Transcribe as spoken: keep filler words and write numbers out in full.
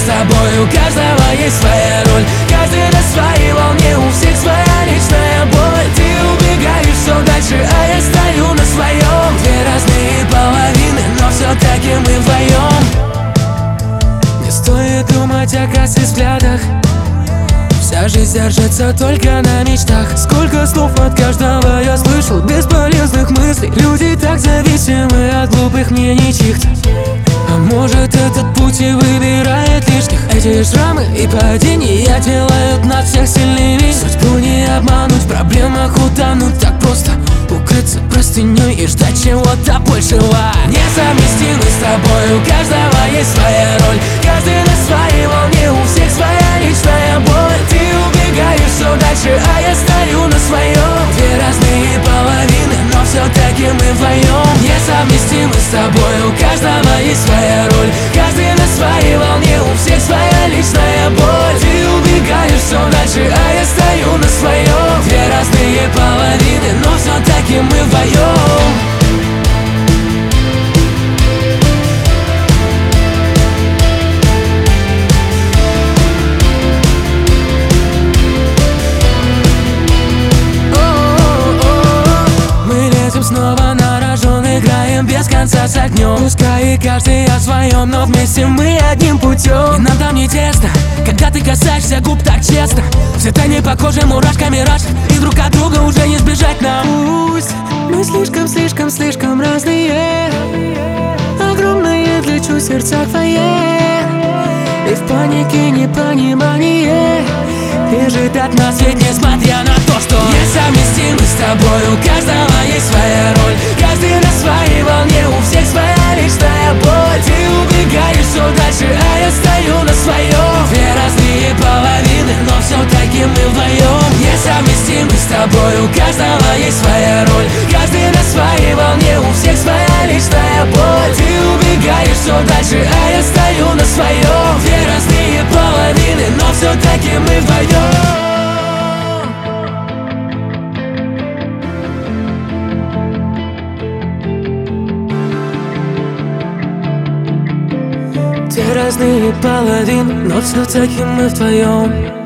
тобой, у каждого есть своя роль. Каждый на своей волне, у всех своя личная боль. Ты убегаешь все дальше, а я стою на своем. Две разные половины, но все-таки мы вдвоем. Не стоит думать о косых взглядах, вся жизнь держится только на мечтах. Сколько слов от каждого я слышал, бесполезных мыслей. Люди так зависимы от глупых мнений чьих-то. А может, этот путь и выбирает лишних. Эти шрамы и падения делают нас всех сильнее. Судьбу не обмануть, в проблемах утонуть так просто. Укрыться простыней и ждать чего-то большего. Несовместимы с тобой, у каждого есть своя роль. Каждый на своей волне, у всех своя личная боль. Ты убегаешь все дальше, а я стою на своем. Две разные половины, но все-таки мы вдвоем. Несовместимы с тобой, у каждого есть своя роль. Каждый на своей волне, у всех своя личная боль. Ты убегаешь все дальше, а я стою на своем. Две разные половины, но все-таки мы вдвоем. Снова на рожон играем без конца с огнем. Пускай и каждый о своем, но вместе мы одним путем. И нам там не тесно, когда ты касаешься губ так честно. Все тайны похожи мурашками раш, и друг от друга уже не сбежать нам. Пусть мы слишком-слишком-слишком разные, огромные для чувств сердца твои. И в панике непонимание бежит от нас, ведь несмотря на то, что несовместимы с тобой, у каждого есть своя роль. Каждый на своей волне, у всех своя личная боль. Ты убегаешь все дальше, а я стою на своем. Две разные половины, но все-таки мы вдвоем. Несовместимы с тобой, у каждого есть своя роль. Каждый на своей волне, у всех своя личная боль. Ты убегаешь все дальше, а я стою на своем. Две разные половины, но все-таки мы вдвоем. Две разные половины, но все-таки мы вдвоем.